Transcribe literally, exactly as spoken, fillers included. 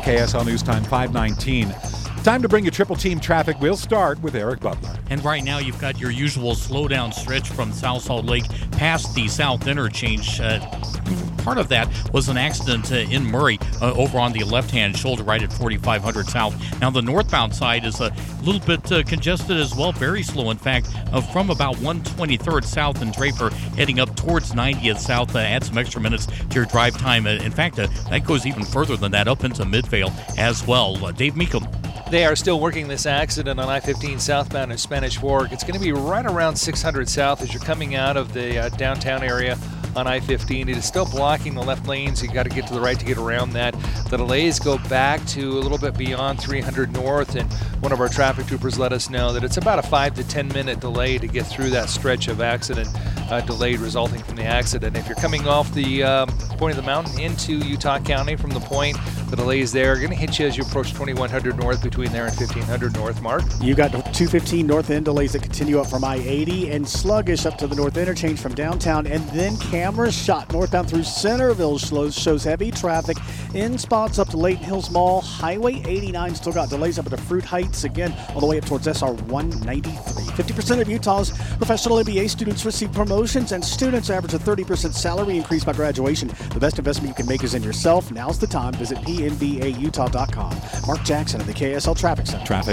K S L News Time five nineteen. Time to bring you triple team traffic. We'll start with Eric Butler. And right now you've got your usual slowdown stretch from South Salt Lake past the South Interchange. Uh, part of that was an accident uh, in Murray uh, over on the left-hand shoulder right at forty-five hundred South. Now the northbound side is a little bit uh, congested as well, very slow in fact, uh, from about one twenty-third South and Draper heading up towards ninetieth South. Uh, add some extra minutes to your drive time. Uh, in fact, uh, that goes even further than that up into Midvale as well. Uh, Dave Meekum. They are still working this accident on I fifteen southbound in Spanish Fork. It's going to be right around six hundred South as you're coming out of the uh, downtown area on I fifteen. It is still blocking the left lanes. You got to get to the right to get around that. The delays go back to a little bit beyond three hundred North, and one of our traffic troopers let us know that it's about a five to ten minute delay to get through that stretch of accident uh, delayed resulting from the accident. If you're coming off the um, point of the mountain into Utah County from the point, the delays there are going to hit you as you approach twenty-one hundred North between there and fifteen hundred North. Mark? You got two fifteen North End delays that continue up from I eighty and sluggish up to the North Interchange from downtown, and then cameras shot northbound through Centerville shows, shows heavy traffic in spots up to Layton Hills Mall. Highway eighty-nine still got delays up to Fruit Heights, again all the way up towards S R one ninety-three. fifty percent of Utah's professional M B A students receive promotions, and students average a thirty percent salary increase by graduation. The best investment you can make is in yourself. Now's the time. Visit P M B A Utah dot com. Mark Jackson of the K S L Traffic Center. Traffic